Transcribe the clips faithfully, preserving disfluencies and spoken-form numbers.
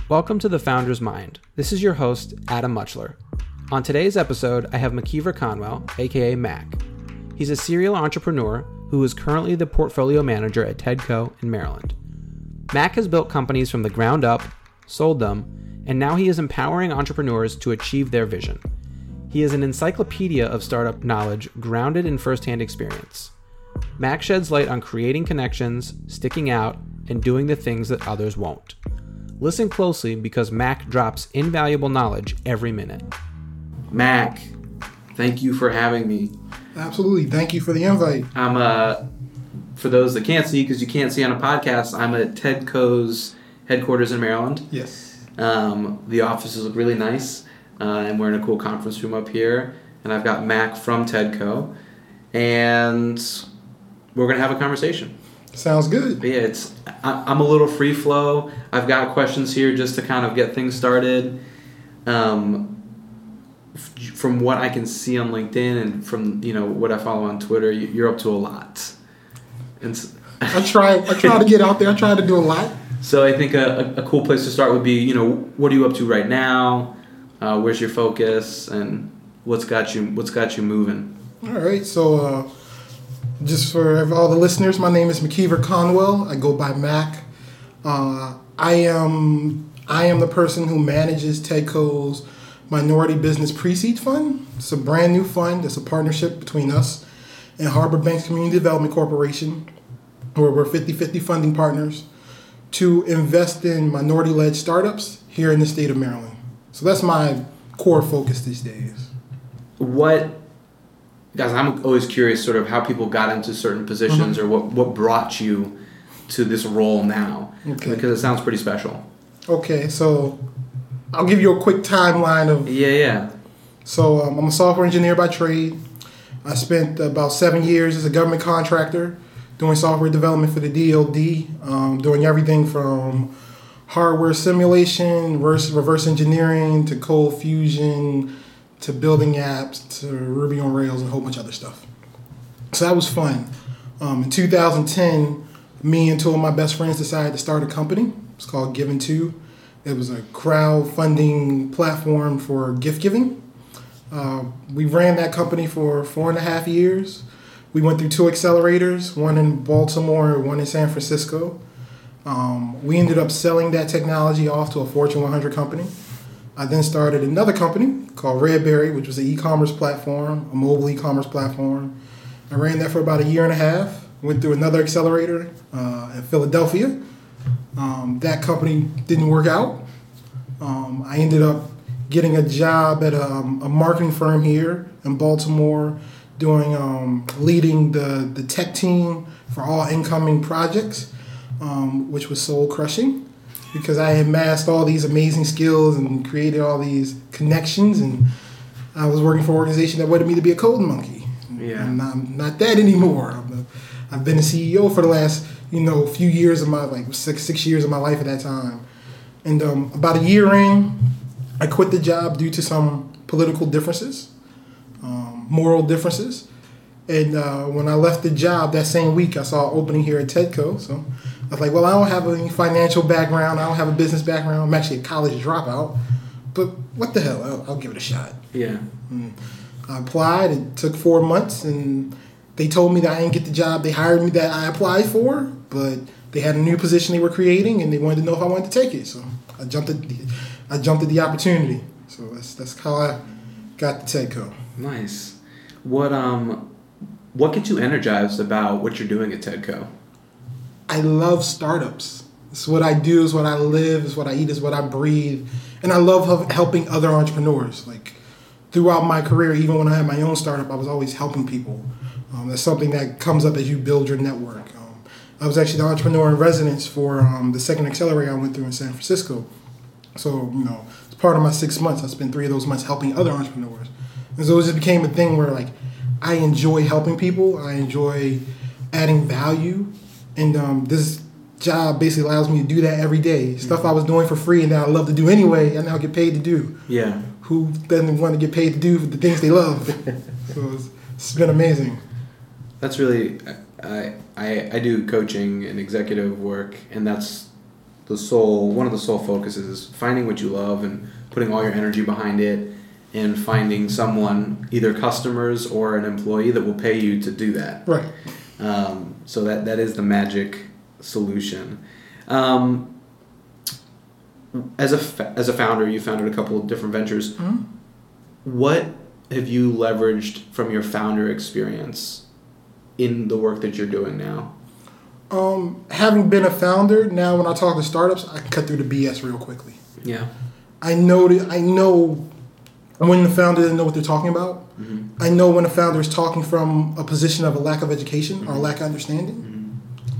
Welcome to The Founder's Mind. This is your host, Adam Muchler. On today's episode, I have McKeever Conwell, aka Mac. He's a serial entrepreneur who is currently the portfolio manager at TEDco in Maryland. Mac has built companies from the ground up, sold them, and now he is empowering entrepreneurs to achieve their vision. He is an encyclopedia of startup knowledge grounded in firsthand experience. Mac sheds light on creating connections, sticking out, and doing the things that others won't. Listen closely because Mac drops invaluable knowledge every minute. Mac, thank you for having me. Absolutely. Thank you for the invite. I'm, uh, for those that can't see, because you can't see on a podcast, I'm at TEDco's headquarters in Maryland. Yes. Um, the offices look really nice, uh, and we're in a cool conference room up here, and I've got Mac from TEDco, and we're going to have a conversation. Sounds good. But yeah, it's I, I'm a little free flow. I've got questions here just to kind of get things started. Um, f- from what I can see on LinkedIn and from you know what I follow on Twitter, you're up to a lot. And so, I try. I try to get out there. I try to do a lot. So I think a, a, a cool place to start would be you know what are you up to right now? Uh, where's your focus and what's got you what's got you moving? All right. So. Uh, Just for all the listeners, my name is McKeever Conwell. I go by Mac. Uh, I am I am the person who manages TEDco's Minority Business Pre-Seed Fund. It's a brand new fund. It's a partnership between us and Harbor Banks Community Development Corporation, where we're fifty-fifty funding partners to invest in minority-led startups here in the state of Maryland. So that's my core focus these days. What... Guys, I'm always curious sort of how people got into certain positions mm-hmm. or what, what brought you to this role now. Okay. Because it sounds pretty special. Okay, so I'll give you a quick timeline of... Yeah, yeah. So um, I'm a software engineer by trade. I spent about seven years as a government contractor doing software development for the D O D, um, doing everything from hardware simulation, reverse, reverse engineering, to cold fusion, to building apps, to Ruby on Rails, and a whole bunch of other stuff. So that was fun. Um, in two thousand ten, me and two of my best friends decided to start a company. It's called Given two. It was a crowdfunding platform for gift giving. Uh, we ran that company for four and a half years. We went through two accelerators, one in Baltimore and one in San Francisco. Um, we ended up selling that technology off to a Fortune one hundred company. I then started another company called Redberry, which was an e-commerce platform, a mobile e-commerce platform. I ran that for about a year and a half. Went through another accelerator uh, in Philadelphia. Um, that company didn't work out. Um, I ended up getting a job at a, a marketing firm here in Baltimore, doing um, leading the, the tech team for all incoming projects, um, which was soul crushing. Because I had amassed all these amazing skills and created all these connections, and I was working for an organization that wanted me to be a coding monkey. Yeah. And I'm not that anymore. I'm a, I've been a C E O for the last, you know, few years of my, like six six years of my life at that time. And um, about a year in, I quit the job due to some political differences, um, moral differences. And uh, when I left the job that same week, I saw an opening here at TEDco. So I was like, well, I don't have any financial background. I don't have a business background. I'm actually a college dropout. But what the hell? I'll, I'll give it a shot. Yeah. And I applied. It took four months. And they told me that I didn't get the job they hired me that I applied for. But they had a new position they were creating, and they wanted to know if I wanted to take it. So I jumped at the, I jumped at the opportunity. So that's that's how I got to TEDco. Nice. What um, what gets you energized about what you're doing at TEDco? I love startups. It's what I do. It's what I live. It's what I eat. It's what I breathe. And I love helping other entrepreneurs. Like throughout my career, even when I had my own startup, I was always helping people. Um, that's something that comes up as you build your network. Um, I was actually the entrepreneur in residence for um, the second accelerator I went through in San Francisco. So, you know, as part of my six months, I spent three of those months helping other entrepreneurs. And so it just became a thing where, like, I enjoy helping people. I enjoy adding value. And um, this job basically allows me to do that every day. Stuff I was doing for free and that I love to do anyway, I now get paid to do. Yeah. Who doesn't want to get paid to do the things they love? So it's, it's been amazing. That's really, I, I I do coaching and executive work, and that's the sole one of the sole focuses is finding what you love and putting all your energy behind it, and finding someone, either customers or an employee, that will pay you to do that. Right. Um, so that that is the magic solution. Um, as a fa- as a founder, you founded a couple of different ventures. Mm-hmm. What have you leveraged from your founder experience in the work that you're doing now? Um, having been a founder, now when I talk to startups, I can cut through the B S real quickly. Yeah. I know that I know when the founder doesn't know what they're talking about. Mm-hmm. I know when a founder is talking from a position of a lack of education Mm-hmm. or a lack of understanding. Mm-hmm.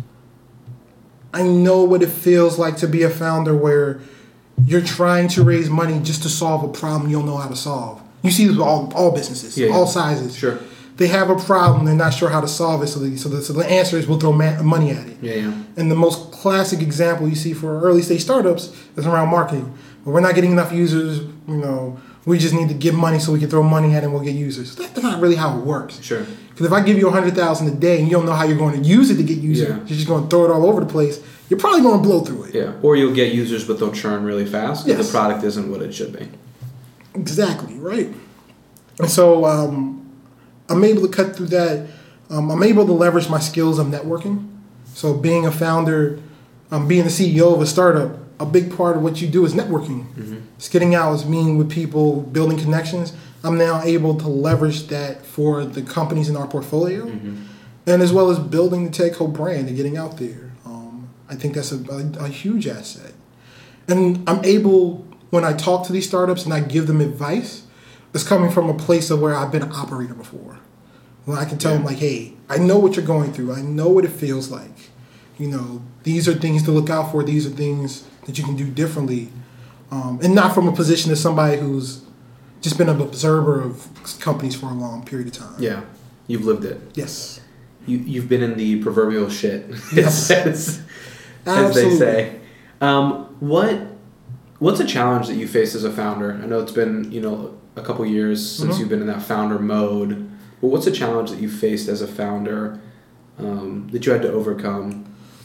I know what it feels like to be a founder where you're trying to raise money just to solve a problem you don't know how to solve. You see this with all, all businesses, Yeah, all yeah. sizes. Sure. They have a problem, they're not sure how to solve it, so the, so the, so the answer is we'll throw ma- money at it. Yeah, yeah. And the most classic example you see for early stage startups is around marketing. But we're not getting enough users, you know, we just need to give money so we can throw money at it and we'll get users. That's not really how it works. Sure. Because if I give you one hundred thousand dollars a day and you don't know how you're going to use it to get users, Yeah. you're just going to throw it all over the place, you're probably going to blow through it. Yeah. Or you'll get users, but they'll churn really fast because Yes. the product isn't what it should be. Exactly, right. And so um, I'm able to cut through that. Um, I'm able to leverage my skills of networking. So being a founder, um, being the C E O of a startup, a big part of what you do is networking. Mm-hmm. It's getting out, it's meeting with people, building connections. I'm now able to leverage that for the companies in our portfolio, Mm-hmm. and as well as building the Tech-Co brand and getting out there. Um, I think that's a, a, a huge asset. And I'm able, when I talk to these startups and I give them advice, it's coming from a place of where I've been an operator before. When I can tell Yeah. them, like, hey, I know what you're going through. I know what it feels like. You know, these are things to look out for. These are things that you can do differently. Um, and not from a position of somebody who's just been an observer of companies for a long period of time. Yeah. You've lived it. Yes. You, you've been in the proverbial shit, Yes. as, as they Absolutely. say. Um, what What's a challenge that you face as a founder? I know it's been, you know, a couple years since Mm-hmm. you've been in that founder mode. But what's a challenge that you faced as a founder um, that you had to overcome?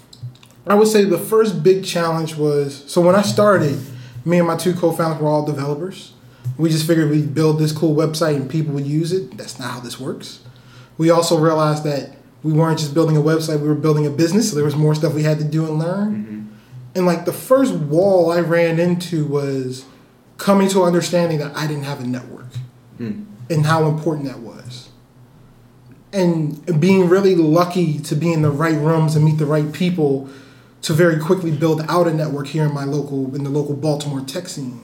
I would say the first big challenge was, so when I started, me and my two co-founders were all developers. We just figured we'd build this cool website and people would use it. That's not how this works. We also realized that we weren't just building a website, we were building a business, so there was more stuff we had to do and learn. Mm-hmm. And like the first wall I ran into was coming to understanding that I didn't have a network Mm. and how important that was. And being really lucky to be in the right rooms and meet the right people to very quickly build out a network here in my local, in the local Baltimore tech scene.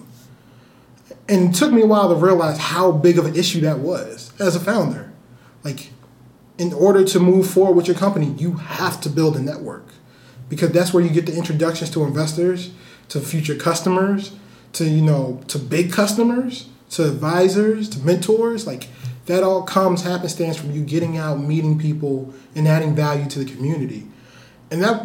And it took me a while to realize how big of an issue that was as a founder. Like, in order to move forward with your company, you have to build a network, because that's where you get the introductions to investors, to future customers, to, you know, to big customers, to advisors, to mentors. Like, that all comes happenstance from you getting out, meeting people, and adding value to the community. And that,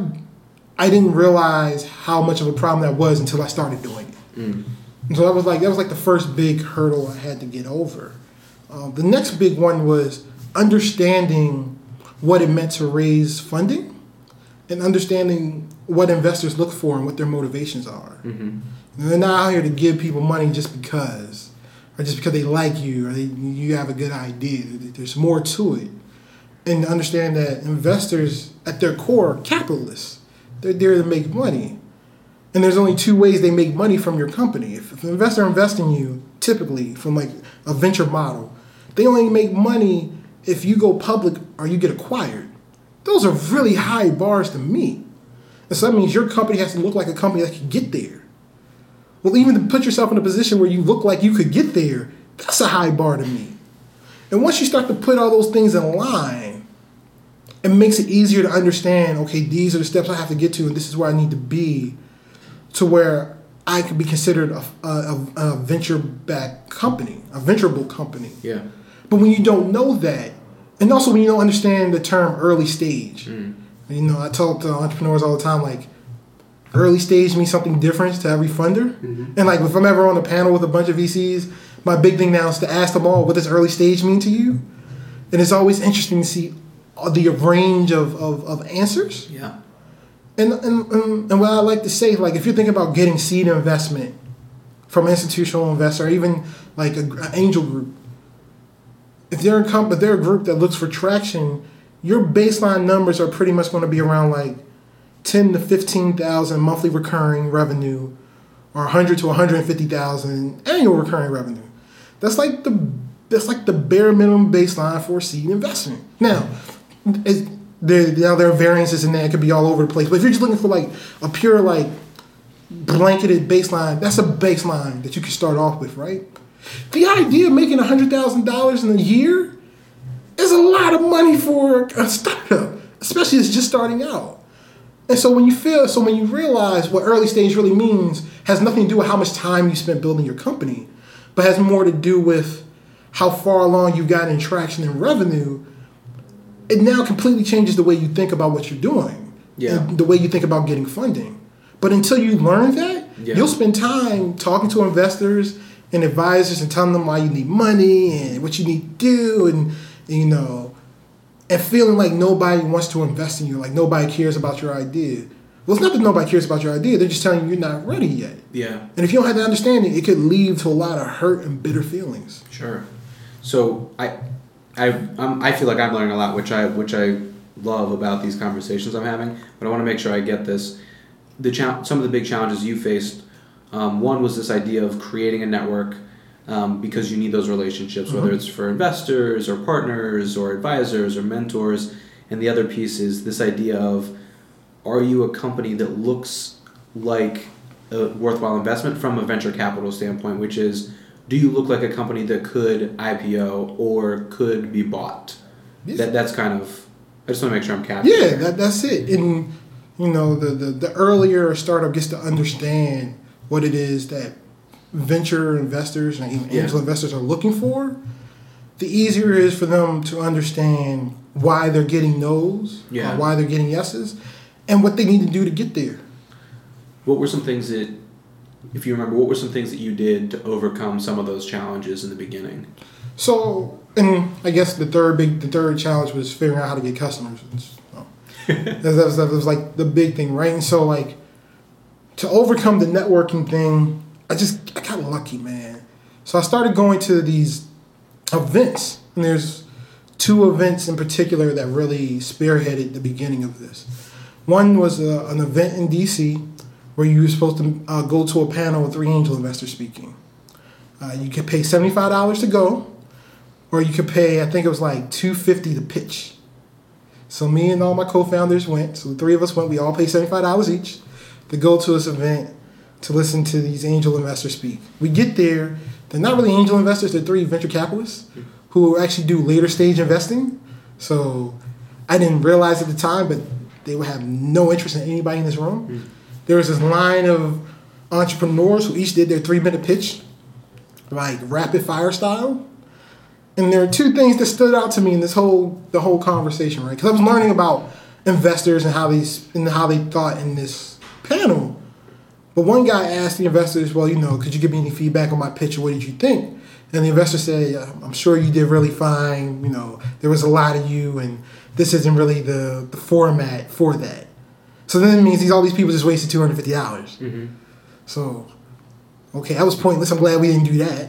I didn't realize how much of a problem that was until I started doing it. Mm. And so that was like that was like the first big hurdle I had to get over. Uh, the next big one was understanding what it meant to raise funding, and understanding what investors look for and what their motivations are. Mm-hmm. And they're not out here to give people money just because, or just because they like you, or they, you have a good idea. There's more to it. And to understand that investors, at their core, are capitalists. They're there to make money. And there's only two ways they make money from your company. If, if an investor invests in you, typically from like a venture model, they only make money if you go public or you get acquired. Those are really high bars to meet. And so that means your company has to look like a company that can get there. Well, even to put yourself in a position where you look like you could get there, that's a high bar to meet. And once you start to put all those things in line, it makes it easier to understand, okay, these are the steps I have to get to, and this is where I need to be, to where I could be considered a, a, a venture-backed company, a venturable company. Yeah. But when you don't know that, and also when you don't understand the term early stage, Mm. you know, I talk to entrepreneurs all the time, like, early stage means something different to every funder. Mm-hmm. And like, if I'm ever on a panel with a bunch of V Cs, my big thing now is to ask them all, what does early stage mean to you? And it's always interesting to see the range of, of, of answers. Yeah. And, and and and what I like to say, like if you're thinking about getting seed investment from an institutional investor, or even like a, an angel group, if they're a comp, if they're a group that looks for traction, your baseline numbers are pretty much going to be around like ten to fifteen thousand monthly recurring revenue, or one hundred to one hundred fifty thousand annual recurring revenue. That's like the that's like the bare minimum baseline for seed investment. Now, it's, There, now there are variances in that. It could be all over the place. But if you're just looking for like a pure like blanketed baseline, that's a baseline that you can start off with, right? The idea of making one hundred thousand dollars in a year is a lot of money for a startup, especially if it's just starting out. And so when you feel, so when you realize what early stage really means, has nothing to do with how much time you spent building your company, but has more to do with how far along you got in traction and revenue. It now completely changes the way you think about what you're doing, yeah. and the way you think about getting funding. But until you learn that, yeah. you'll spend time talking to investors and advisors and telling them why you need money and what you need to do, and, and you know, and feeling like nobody wants to invest in you, like nobody cares about your idea. Well, it's not that nobody cares about your idea; they're just telling you you're not ready yet. Yeah. And if you don't have that understanding, it could lead to a lot of hurt and bitter feelings. Sure. So I. I um, I feel like I'm learning a lot, which I which I love about these conversations I'm having. But I want to make sure I get this. The cha- some of the big challenges you faced. Um, one was this idea of creating a network um, because you need those relationships, mm-hmm. whether it's for investors or partners or advisors or mentors. And the other piece is this idea of, are you a company that looks like a worthwhile investment from a venture capital standpoint, which is, do you look like a company that could I P O or could be bought? Yes. That that's kind of, I just want to make sure I'm capturing. Yeah, that, that's it. And, you know, the, the, the earlier a startup gets to understand what it is that venture investors and even angel yeah. investors are looking for, the easier it is for them to understand why they're getting no's, yeah. or why they're getting yeses, and what they need to do to get there. What were some things that, if you remember, what were some things that you did to overcome some of those challenges in the beginning? So, and I guess the third big, the third challenge was figuring out how to get customers. So, that, was, that was like the big thing, right? And so, like, to overcome the networking thing, I just I got lucky, man. So I started going to these events, and there's two events in particular that really spearheaded the beginning of this. One was a, an event in D C where you were supposed to uh, go to a panel with three angel investors speaking. Uh, you could pay seventy-five dollars to go, or you could pay, I think it was like two hundred fifty dollars to pitch. So me and all my co-founders went. So the three of us went. We all paid seventy-five dollars each to go to this event to listen to these angel investors speak. We get there. They're not really angel investors. They're three venture capitalists who actually do later stage investing. So I didn't realize at the time, but they would have no interest in anybody in this room. Mm. There was this line of entrepreneurs who each did their three-minute pitch, like rapid fire style. And there are two things that stood out to me in this whole the whole conversation, right? Because I was learning about investors and how these and how they thought in this panel. But one guy asked the investors, well, you know, could you give me any feedback on my pitch, or what did you think? And the investor said, yeah, I'm sure you did really fine. You know, there was a lot of you, and this isn't really the, the format for that. So then it means these all these people just wasted two hundred fifty dollars. Mm-hmm. So, okay, that was pointless. I'm glad we didn't do that.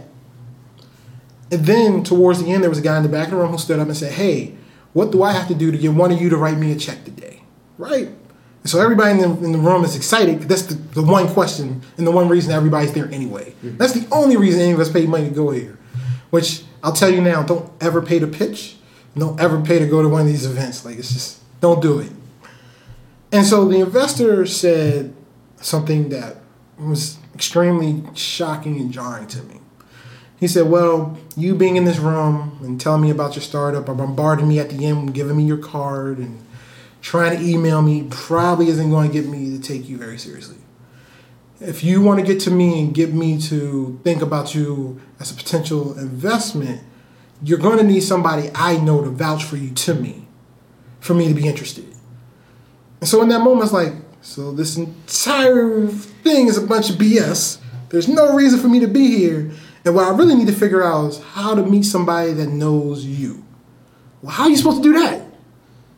And then towards the end, there was a guy in the back of the room who stood up and said, hey, what do I have to do to get one of you to write me a check today? Right? And so everybody in the, in the room is excited. That's the, the one question and the one reason everybody's there anyway. Mm-hmm. That's the only reason any of us paid money to go here. Which, I'll tell you now, don't ever pay to pitch. Don't ever pay to go to one of these events. Like, it's just, don't do it. And so the investor said something that was extremely shocking and jarring to me. He said, well, you being in this room and telling me about your startup or bombarding me at the end, giving me your card and trying to email me probably isn't going to get me to take you very seriously. If you want to get to me and get me to think about you as a potential investment, you're going to need somebody I know to vouch for you to me, for me to be interested. And so in that moment, it's like, so this entire thing is a bunch of B S. There's no reason for me to be here. And what I really need to figure out is how to meet somebody that knows you. Well, how are you supposed to do that?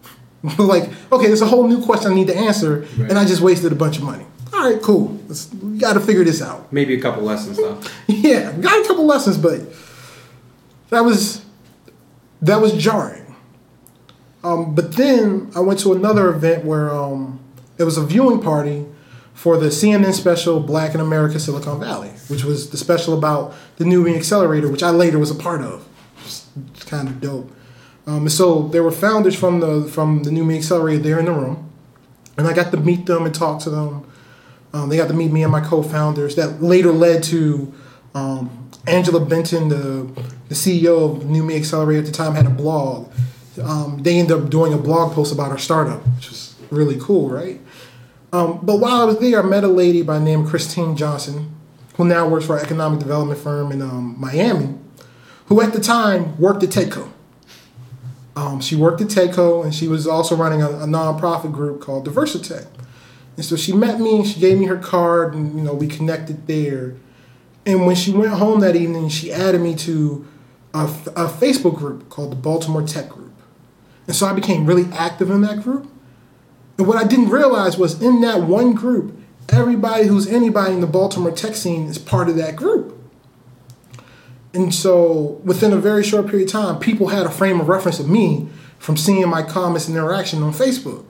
like, okay, there's a whole new question I need to answer, right. and I just wasted a bunch of money. All right, cool. Let's, we got to figure this out. Maybe a couple lessons, though. Yeah, got a couple lessons, but that was that was jarring. Um, but then I went to another event where um, it was a viewing party for the C N N special Black in America Silicon Valley, which was the special about the Nubian Accelerator, which I later was a part of. It's kind of dope. Um, and so there were founders from the from the Nubian Accelerator there in the room, and I got to meet them and talk to them. Um, they got to meet me and my co-founders. That later led to um, Angela Benton, the the C E O of Nubian Accelerator at the time, had a blog. Um, they ended up doing a blog post about our startup, which was really cool, right? Um, but while I was there, I met a lady by the name of Christine Johnson, who now works for an economic development firm in um, Miami, who at the time worked at TEDCO. Um, she worked at TEDCO, and she was also running a, a nonprofit group called Diversitech. And so she met me, and she gave me her card, and you know we connected there. And when she went home that evening, she added me to a, a Facebook group called the Baltimore Tech Group. And so I became really active in that group. And what I didn't realize was in that one group, everybody who's anybody in the Baltimore tech scene is part of that group. And so within a very short period of time, people had a frame of reference of me from seeing my comments and interaction on Facebook.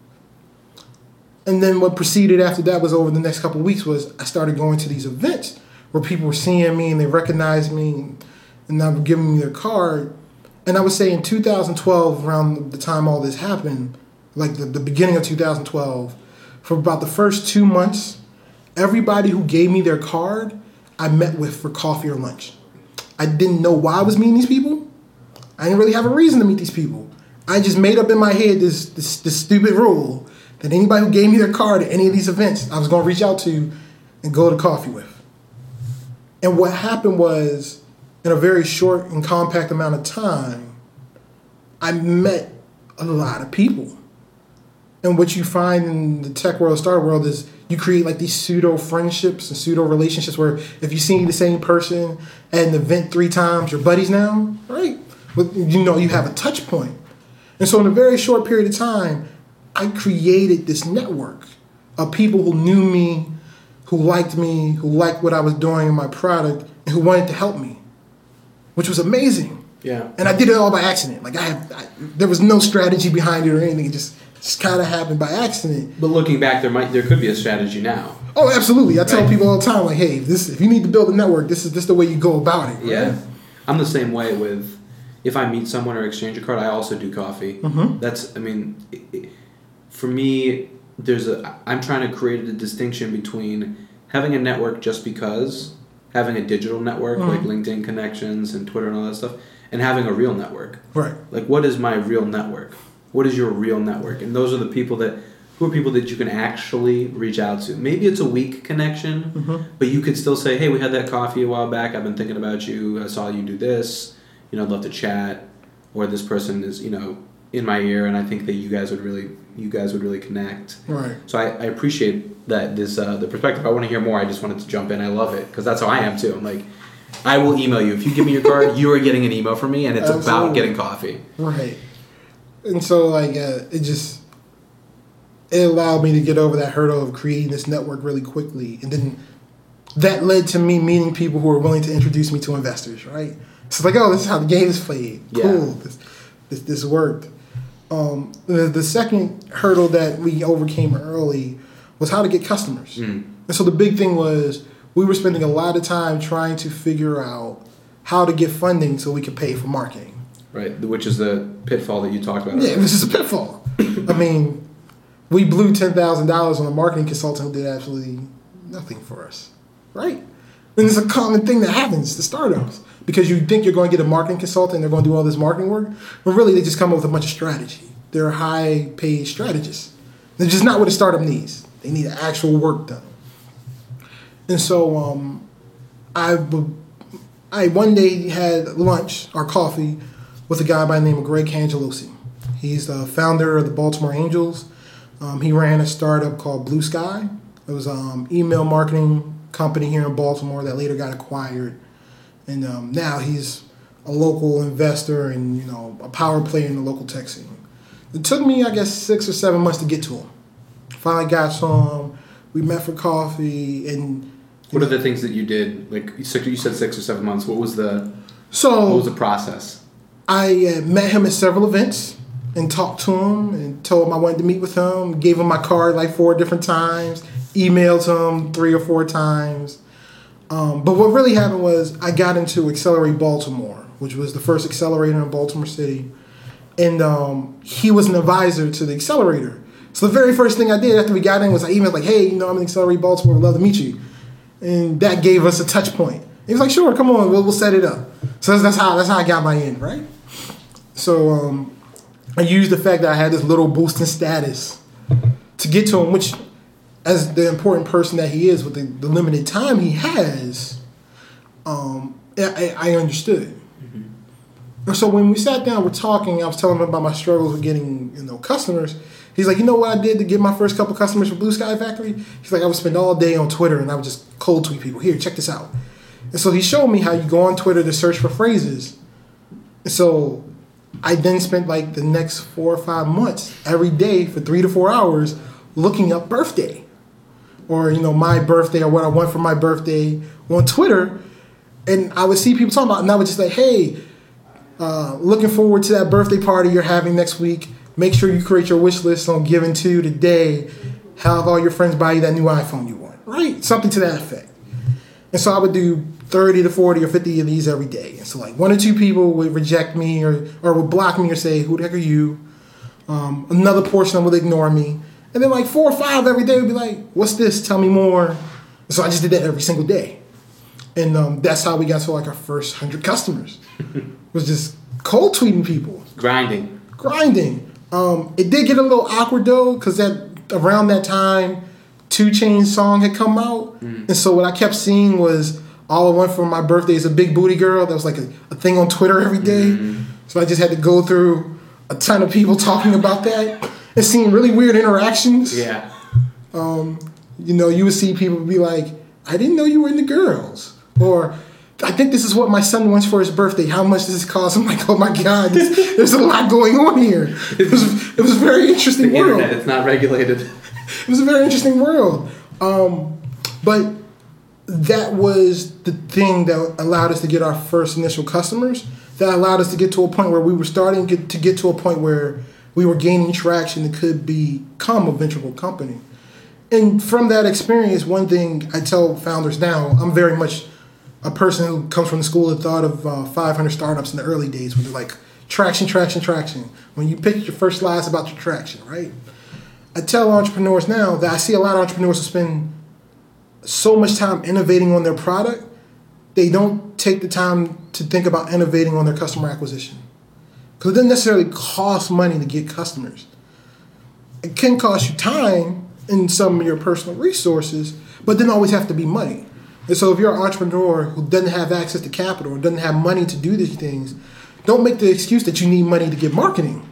And then what proceeded after that was over the next couple of weeks was I started going to these events where people were seeing me and they recognized me and they were giving me their card. And I would say in two thousand twelve, around the time all this happened, like the, the beginning of two thousand twelve, for about the first two months, everybody who gave me their card, I met with for coffee or lunch. I didn't know why I was meeting these people. I didn't really have a reason to meet these people. I just made up in my head this, this, this stupid rule that anybody who gave me their card at any of these events, I was going to reach out to and go to coffee with. And what happened was, in a very short and compact amount of time, I met a lot of people. And what you find in the tech world, startup world, is you create like these pseudo friendships and pseudo relationships where if you see the same person at an event three times, you're buddies now, right? But you know you have a touch point. And so in a very short period of time, I created this network of people who knew me, who liked me, who liked what I was doing in my product, and who wanted to help me, which was amazing. Yeah. And I did it all by accident. Like I, have, I there was no strategy behind it or anything. It just just kind of happened by accident. But looking back, there might there could be a strategy now. Oh, absolutely. I tell right. people all the time, like, hey, this if you need to build a network, this is this the way you go about it. Right? Yeah. I'm the same way with if I meet someone or exchange a card, I also do coffee. Mm-hmm. That's I mean, it, it, for me, there's a I'm trying to create a distinction between having a network just because, having a digital network mm-hmm. like LinkedIn connections and Twitter and all that stuff, and having a real network. Right. Like, what is my real network? What is your real network? And those are the people that, who are people that you can actually reach out to. Maybe it's a weak connection, mm-hmm. but you could still say, hey, we had that coffee a while back. I've been thinking about you. I saw you do this. You know, I'd love to chat. Or this person is, you know, in my ear, and I think that you guys would really, you guys would really connect. Right. So I, I appreciate that this, uh, the perspective. I want to hear more. I just wanted to jump in. I love it because that's how I am too. I'm like, I will email you. If you give me your card, you are getting an email from me, and it's Absolutely. about getting coffee. Right. And so, like, uh, it just, it allowed me to get over that hurdle of creating this network really quickly. And then that led to me meeting people who were willing to introduce me to investors, right? So it's like, oh, this is how the game is played. Yeah. Cool. This, this, this worked. Um, the, the second hurdle that we overcame early was how to get customers. Mm. And so the big thing was we were spending a lot of time trying to figure out how to get funding so we could pay for marketing. Right, which is the pitfall that you talked about. Yeah, this is a pitfall. I mean, we blew ten thousand dollars on a marketing consultant who did absolutely nothing for us, right? And it's a common thing that happens to startups because you think you're going to get a marketing consultant and they're going to do all this marketing work, but really they just come up with a bunch of strategy. They're high-paid strategists. They're just not what a startup needs. They need actual work done. And so um, I, I one day had lunch or coffee with a guy by the name of Greg Cangelosi. He's the founder of the Baltimore Angels. Um, he ran a startup called Blue Sky. It was an um, email marketing company here in Baltimore that later got acquired. And um, now he's a local investor and, you know, a power player in the local tech scene. It took me, I guess, six or seven months to get to him. Finally got to him. We met for coffee, and what are the things that you did? Like you said, you said six or seven months. What was the so? What was the process? I uh, met him at several events and talked to him and told him I wanted to meet with him. Gave him my card like four different times. Emailed him three or four times. Um, but what really happened was I got into Accelerate Baltimore, which was the first accelerator in Baltimore City. And um, he was an advisor to the accelerator. So the very first thing I did after we got in was I emailed like, hey, you know, I'm in Accelerate Baltimore. Would love to meet you. And that gave us a touch point. He was like, sure, come on, we'll, we'll set it up. So that's, that's how that's how I got my in, right? So um, I used the fact that I had this little boost in status to get to him, which, as the important person that he is with the, the limited time he has, um, I, I understood. Mm-hmm. And so when we sat down, we're talking, I was telling him about my struggles with getting, you know, customers. He's like, you know what I did to get my first couple customers for Blue Sky Factory? He's like, I would spend all day on Twitter and I would just cold tweet people. Here, check this out. And so he showed me how you go on Twitter to search for phrases. And so I then spent like the next four or five months every day for three to four hours looking up birthday. Or, you know, my birthday or what I want for my birthday on Twitter. And I would see people talking about it, and I would just like, hey, uh, looking forward to that birthday party you're having next week. Make sure you create your wish list on Giving To today. Have all your friends buy you that new iPhone you want, right? Something to that effect. And so I would do thirty to forty or fifty of these every day. And so like one or two people would reject me or, or would block me or say, who the heck are you? Um, another portion would ignore me. And then like four or five every day would be like, what's this? Tell me more. So I just did that every single day. And um, that's how we got to like our first one hundred customers. Was just cold tweeting people. Grinding. Grinding. Um, it did get a little awkward though, because that around that time, two Chainz song had come out. Mm. And so what I kept seeing was all I want for my birthday is a big booty girl. That was like a, a thing on Twitter every day. Mm. So I just had to go through a ton of people talking about that. And seeing really weird interactions. Yeah. Um, you know, you would see people be like, I didn't know you were into girls. Or, I think this is what my son wants for his birthday. How much does this cost? I'm like, oh my God, this, there's a lot going on here. It was, it was a very interesting the world. Internet, it's not regulated. It was a very interesting world. Um, but that was the thing that allowed us to get our first initial customers. That allowed us to get to a point where we were starting to get, to get to a point where we were gaining traction that could become a venturable company. And from that experience, one thing I tell founders now, I'm very much a person who comes from the school of thought of uh, five hundred startups in the early days when they're like, traction, traction, traction. When you pitch your first slides about your traction, right? I tell entrepreneurs now that I see a lot of entrepreneurs who spend so much time innovating on their product, they don't take the time to think about innovating on their customer acquisition. Because it doesn't necessarily cost money to get customers. It can cost you time and some of your personal resources, but it doesn't always have to be money. And so if you're an entrepreneur who doesn't have access to capital or doesn't have money to do these things, don't make the excuse that you need money to get marketing.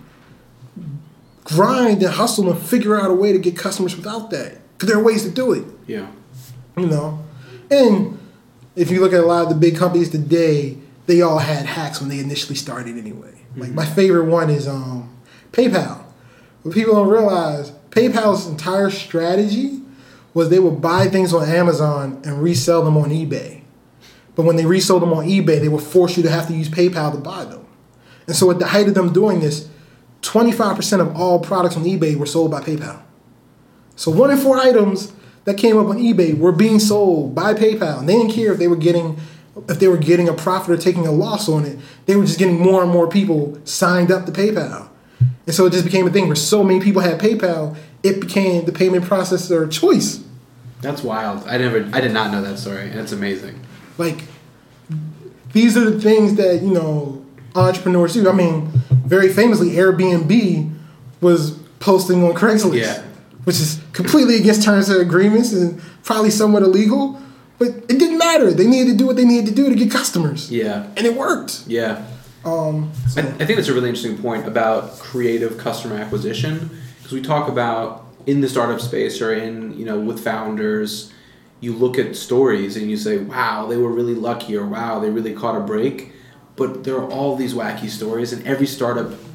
Grind and hustle and figure out a way to get customers without that. Because there are ways to do it. Yeah. You know? And if you look at a lot of the big companies today, they all had hacks when they initially started anyway. Like my favorite one is um, PayPal. What people don't realize, PayPal's entire strategy was they would buy things on Amazon and resell them on eBay. But when they resold them on eBay, they would force you to have to use PayPal to buy them. And so at the height of them doing this, twenty-five percent of all products on eBay were sold by PayPal. So one in four items that came up on eBay were being sold by PayPal. And they didn't care if they were getting if they were getting a profit or taking a loss on it. They were just getting more and more people signed up to PayPal. And so it just became a thing where so many people had PayPal, it became the payment processor choice. That's wild. I never, I did not know that story. And it's amazing. Like, these are the things that, you know, entrepreneurs do. I mean, very famously, Airbnb was posting on Craigslist, yeah. which is completely against terms and agreements and probably somewhat illegal. But it didn't matter. They needed to do what they needed to do to get customers. Yeah. And it worked. Yeah. Um, so. I, I think that's a really interesting point about creative customer acquisition, because we talk about in the startup space or in, you know, with founders, you look at stories and you say, wow, they were really lucky, or wow, they really caught a break. But there are all these wacky stories, and every startup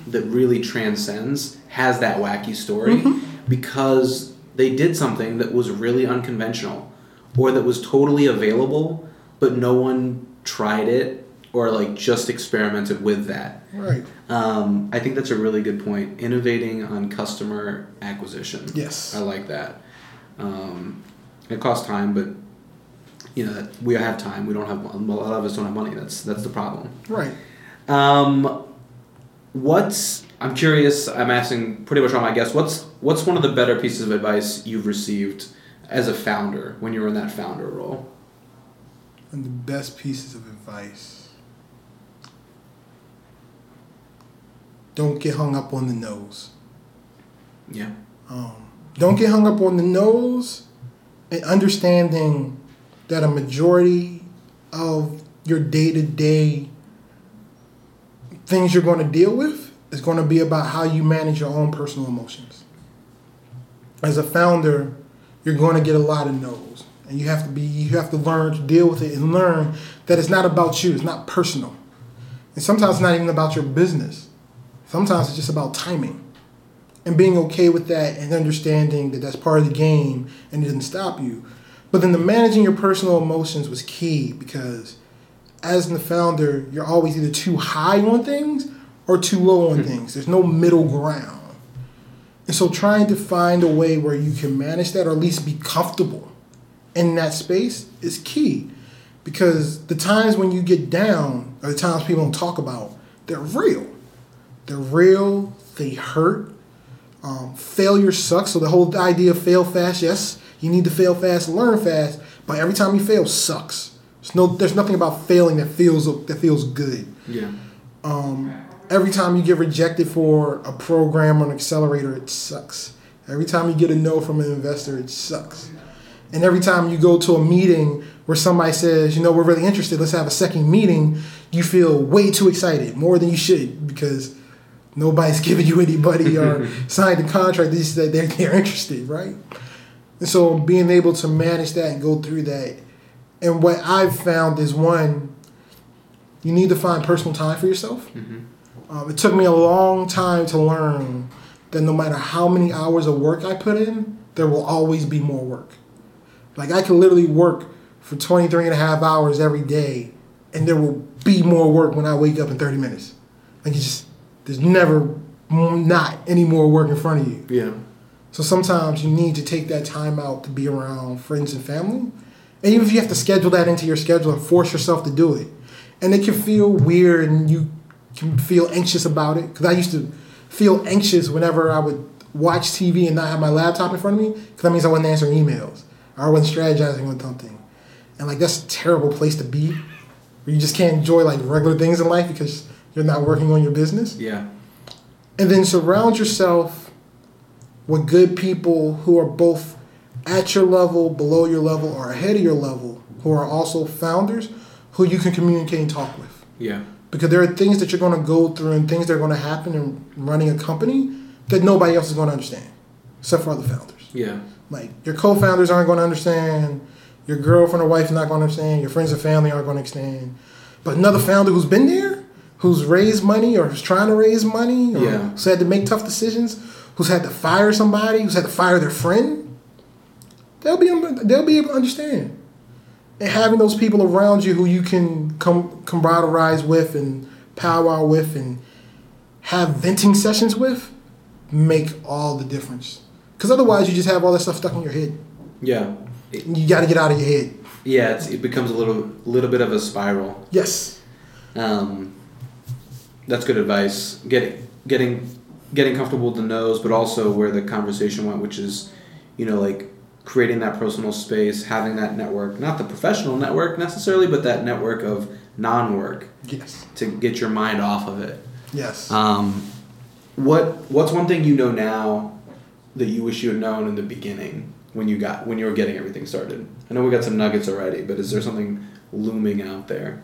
that really transcends has that wacky story mm-hmm. because they did something that was really unconventional or that was totally available, but no one tried it or like just experimented with that. Right. Um, I think that's a really good point. Innovating on customer acquisition. Yes. I like that. Um, it costs time, but you know that we have time. We don't have a lot of us don't have money. That's that's the problem. Right. Um, what's I'm curious. I'm asking pretty much all my guests. What's what's one of the better pieces of advice you've received as a founder when you were in that founder role? And the best pieces of advice. Don't get hung up on the nose. Yeah. Um, don't get hung up on the nose, and understanding that a majority of your day-to-day things you're going to deal with is going to be about how you manage your own personal emotions. As a founder, you're going to get a lot of no's, and you have to be you have to learn to deal with it and learn that it's not about you, it's not personal. And sometimes it's not even about your business. Sometimes it's just about timing. And being okay with that and understanding that that's part of the game and it doesn't stop you. But then the managing your personal emotions was key, because as the founder, you're always either too high on things or too low on things. There's no middle ground. And so trying to find a way where you can manage that or at least be comfortable in that space is key. Because the times when you get down are the times people don't talk about. They're real. They're real. They hurt. Um, failure sucks. So the whole idea of fail fast, yes, you need to fail fast and learn fast, but every time you fail sucks. There's no, there's nothing about failing that feels that feels good. Yeah. Um, every time you get rejected for a program or an accelerator, it sucks. Every time you get a no from an investor, it sucks. And every time you go to a meeting where somebody says, you know, we're really interested, let's have a second meeting, you feel way too excited, more than you should, because nobody's giving you anybody or signed a contract. They just said they're, they're interested, right? And so being able to manage that and go through that. And what I've found is, one, you need to find personal time for yourself. Mm-hmm. Um, it took me a long time to learn that no matter how many hours of work I put in, there will always be more work. Like I can literally work for twenty-three and a half hours every day, and there will be more work when I wake up in thirty minutes. Like it's just, there's never not any more work in front of you. Yeah. So sometimes you need to take that time out to be around friends and family. And even if you have to schedule that into your schedule and force yourself to do it. And it can feel weird and you can feel anxious about it. Because I used to feel anxious whenever I would watch T V and not have my laptop in front of me. Because that means I wasn't answering emails. Or I wasn't strategizing on something. And like that's a terrible place to be. Where you just can't enjoy like regular things in life because you're not working on your business. Yeah. And then surround yourself with good people who are both at your level, below your level, or ahead of your level, who are also founders, who you can communicate and talk with. Yeah. Because there are things that you're going to go through and things that are going to happen in running a company that nobody else is going to understand, except for other founders. Yeah. Like, your co-founders aren't going to understand, your girlfriend or wife is not going to understand, your friends and family aren't going to understand. But another founder who's been there, who's raised money or who's trying to raise money, or yeah. who's had to make tough decisions, who's had to fire somebody, who's had to fire their friend, they'll be they'll be able to understand. And having those people around you who you can com- camaraderise with and powwow with and have venting sessions with make all the difference. Because otherwise you just have all that stuff stuck in your head. Yeah. You got to get out of your head. Yeah, it's, it becomes a little little bit of a spiral. Yes. Um, that's good advice. Getting getting getting comfortable with the no's, but also where the conversation went, which is, you know, like creating that personal space, having that network, not the professional network necessarily, but that network of non-work. Yes. To get your mind off of it. Yes. Um, what what's one thing you know now that you wish you had known in the beginning when you got when you were getting everything started? I know we got some nuggets already, but is there something looming out there?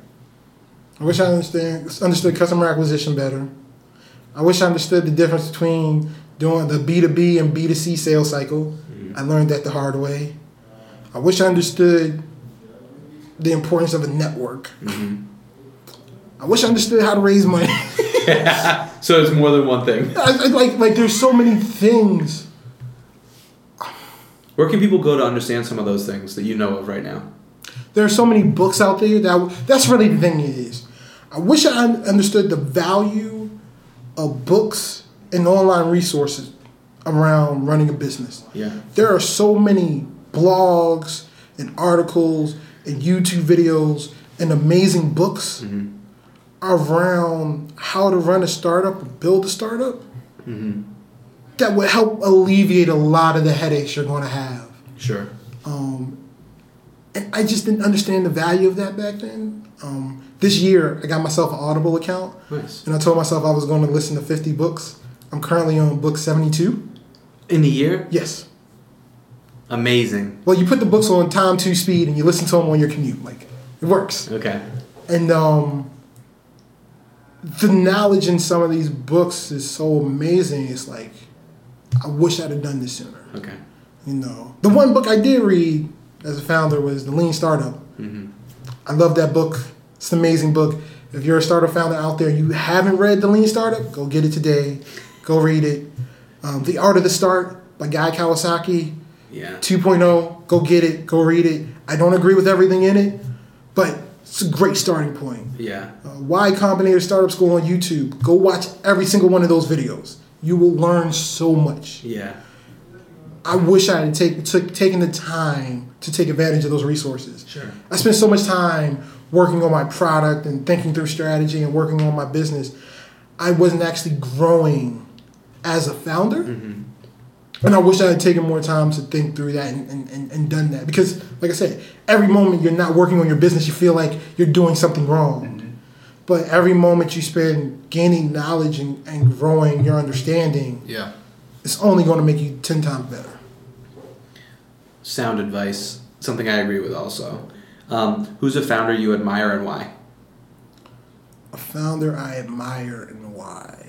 I wish I understand understood customer acquisition better. I wish I understood the difference between doing the B two B and B two C sales cycle. Mm-hmm. I learned that the hard way. I wish I understood the importance of a network. Mm-hmm. I wish I understood how to raise money. So it's more than one thing. I, I, like, like there's so many things. Where can people go to understand some of those things that you know of right now? There are so many books out there that that's really the thing is. I wish I understood the value of books and online resources around running a business. Yeah. There are so many blogs and articles and YouTube videos and amazing books mm-hmm. around how to run a startup or build a startup mm-hmm. that would help alleviate a lot of the headaches you're going to have. Sure. Um, and I just didn't understand the value of that back then. Um, this year, I got myself an Audible account. Nice. And I told myself I was going to listen to fifty books. I'm currently on book seventy-two. In the year? Yes. Amazing. Well, you put the books on time two speed and you listen to them on your commute. Like, it works. Okay. And um, the knowledge in some of these books is so amazing. It's like, I wish I'd have done this sooner. Okay. You know, the one book I did read as a founder was The Lean Startup. Mm-hmm. I love that book. It's an amazing book. If you're a startup founder out there, you haven't read The Lean Startup, go get it today. Go read it. Um, the Art of the Start by Guy Kawasaki. Yeah. two point oh, go get it. Go read it. I don't agree with everything in it, but it's a great starting point. Yeah. Uh, Y Combinator Startup School on YouTube. Go watch every single one of those videos. You will learn so much. Yeah. I wish I had take, took, taken the time to take advantage of those resources. Sure. I spent so much time working on my product and thinking through strategy and working on my business. I wasn't actually growing as a founder. Mm-hmm. And I wish I had taken more time to think through that and, and, and done that. Because, like I said, every moment you're not working on your business, you feel like you're doing something wrong. Mm-hmm. But every moment you spend gaining knowledge and, and growing your understanding, yeah, it's only going to make you ten times better. Sound advice, something I agree with also. Um, who's a founder you admire and why? A founder I admire and why?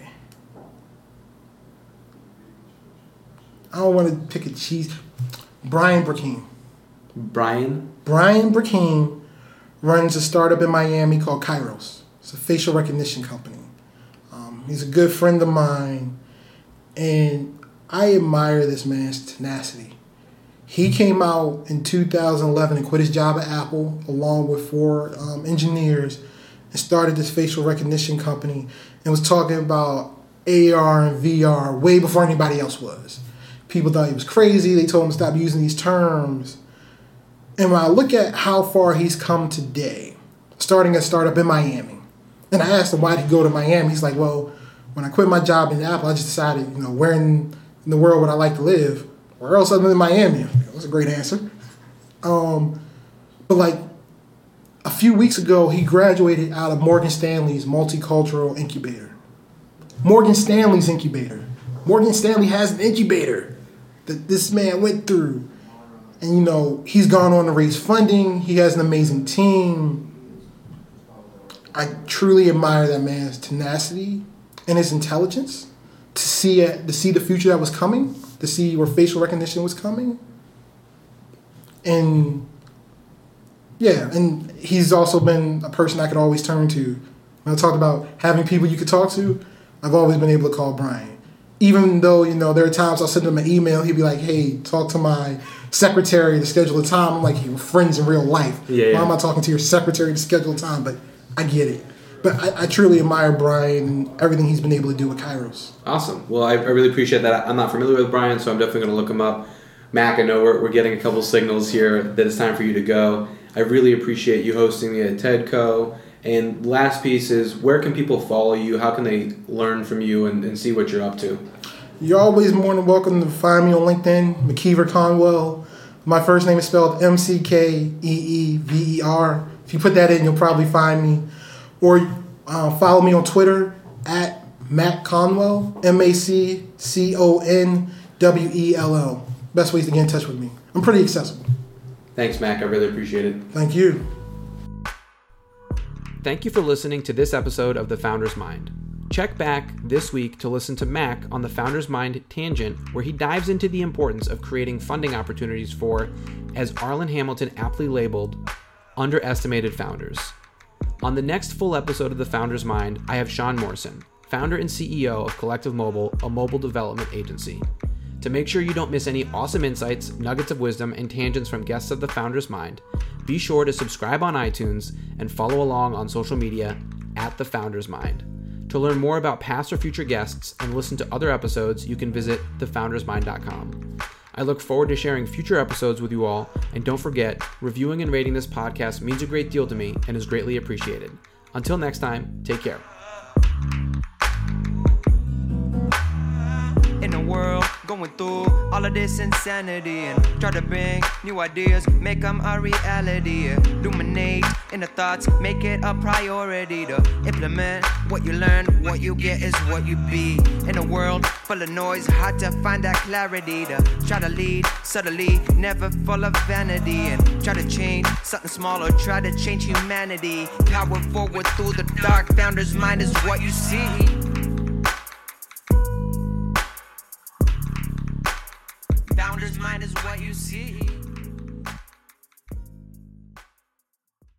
I don't want to pick a cheese. Brian Brakeem. Brian? Brian Brakeem runs a startup in Miami called Kairos. It's a facial recognition company. Um, he's a good friend of mine, and I admire this man's tenacity. He came out in two thousand eleven and quit his job at Apple along with four um, engineers and started this facial recognition company and was talking about A R and V R way before anybody else was. People thought he was crazy. They told him to stop using these terms. And when I look at how far he's come today, starting a startup in Miami, and I asked him why did he go to Miami. He's like, well, when I quit my job in Apple, I just decided, you know, where in, in the world would I like to live? Where else other than Miami? That was a great answer. Um, but like a few weeks ago, he graduated out of Morgan Stanley's multicultural incubator. Morgan Stanley's incubator. Morgan Stanley has an incubator that this man went through. And, you know, he's gone on to raise funding. He has an amazing team. I truly admire that man's tenacity and his intelligence to see it, to see the future that was coming, to see where facial recognition was coming. And, yeah, and he's also been a person I could always turn to. When I talked about having people you could talk to, I've always been able to call Brian. Even though, you know, there are times I'll send him an email, he'd be like, hey, talk to my secretary to schedule a time. I'm like, hey, we're friends in real life. Yeah, yeah. Why am I talking to your secretary to schedule a time? But I get it. But I, I truly admire Brian and everything he's been able to do with Kairos. Awesome. Well, I, I really appreciate that. I'm not familiar with Brian, so I'm definitely going to look him up. Mac, I know we're, we're getting a couple signals here that it's time for you to go. I really appreciate you hosting me at TEDco. And last piece is, where can people follow you? How can they learn from you and, and see what you're up to? You're always more than welcome to find me on LinkedIn, McKeever Conwell. My first name is spelled M C K E E V E R. If you put that in, you'll probably find me. Or uh, follow me on Twitter at Mac Conwell, M A C C O N W E L L. Best ways to get in touch with me. I'm pretty accessible. Thanks, Mac. I really appreciate it. Thank you. Thank you for listening to this episode of The Founder's Mind. Check back this week to listen to Mac on the Founder's Mind Tangent, where he dives into the importance of creating funding opportunities for, as Arlen Hamilton aptly labeled, underestimated founders. On the next full episode of The Founder's Mind, I have Sean Morrison, founder and C E O of Collective Mobile, a mobile development agency. To make sure you don't miss any awesome insights, nuggets of wisdom, and tangents from guests of the Founder's Mind, be sure to subscribe on iTunes and follow along on social media at the Founder's Mind. To learn more about past or future guests and listen to other episodes, you can visit the founders mind dot com. I look forward to sharing future episodes with you all, and don't forget, reviewing and rating this podcast means a great deal to me and is greatly appreciated. Until next time, take care. In the world, going through all of this insanity, and try to bring new ideas, make them a reality. Illuminate in the thoughts, make it a priority to implement what you learn. What you get is what you be. In a world full of noise, hard to find that clarity to try to lead subtly, never full of vanity, and try to change something small or try to change humanity. Power forward through the dark, Founder's Mind is what you see. Founder's Mind is what you see.